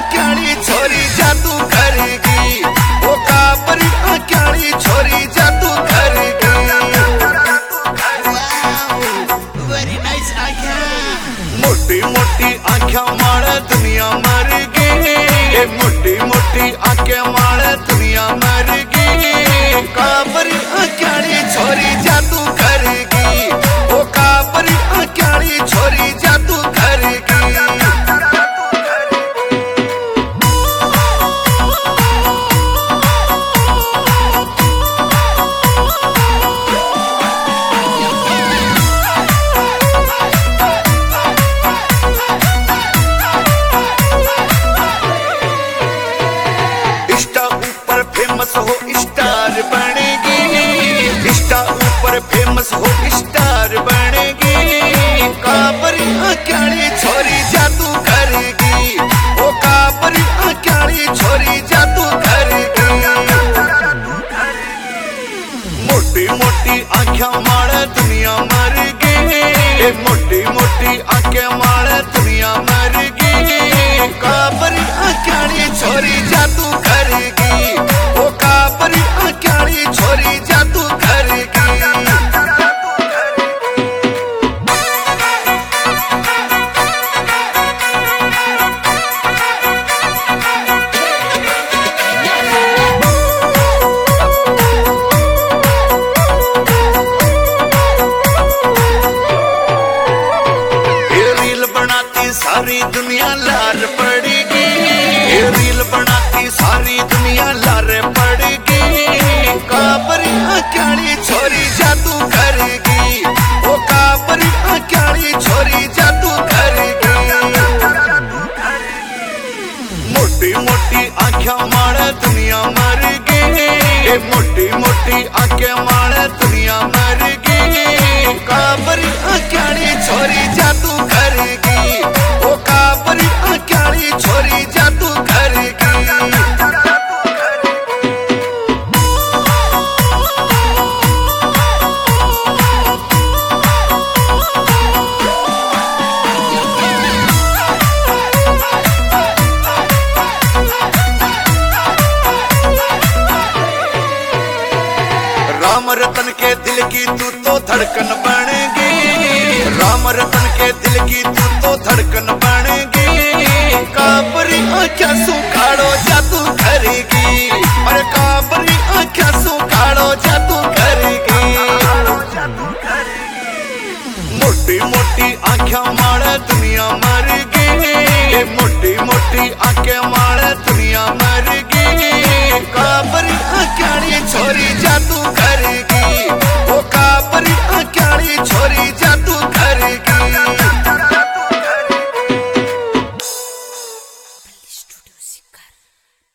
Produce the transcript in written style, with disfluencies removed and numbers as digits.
आख्याली छोरी जादू करेगी, वो काबरी आख्याली छोरी जादू करेगी। मोटी मोटी आँखें मारे दुनिया मर गई, मोटी मोटी आँखें मारे दुनिया मर गई। काबरी आख्याली छोरी जादू करेगी, वो काबरी आख्याली छोरी जादू करेगी। फेमस हो स्टार बनेगी, इंस्टा ऊपर फेमस हो स्टार बनेगी। काबरी आख्याली छोरी जादू करेगी, वो काबरी आख्याली छोरी जादू करेगी। मोटी मोटी आँखें मारे दुनिया मर गई, मोटी मोटी आँखें मारे दुनिया मर गई। काबरी आख्याली छोरी जादू करेगी, वो काबरी आख्याली छोरी जादू करेगी। सारी दुनिया लार पड़ेगी, रील बनाती सारी दुनिया लार पड़ेगी। काबरी आख्याली छोरी जादू करेगी, वो काबरी आख्याली छोरी जादू करेगी। मोटी मोटी आँखें मारे दुनिया मर गई, मोटी मोटी आँखें मारे दुनिया मर गई। काबरी आख्याली छोरी जादू करेगी, वो काबरी आख्याली छोरी जादू करेगी। राम रतन के दिल की तू तो धड़कन बनेगी, राम रतन के दिल की तू तो धड़कन बनेगी। काबरी आँखें सुखाड़ो जादू करेगी, अरे काबरी आँखें सुखाड़ो जादू करेगी। मोटी मोटी आँखें मारे दुनिया मर गई, मोटी मोटी आँखें मारे दुनिया मर गई। काबरी आख्याली छोरी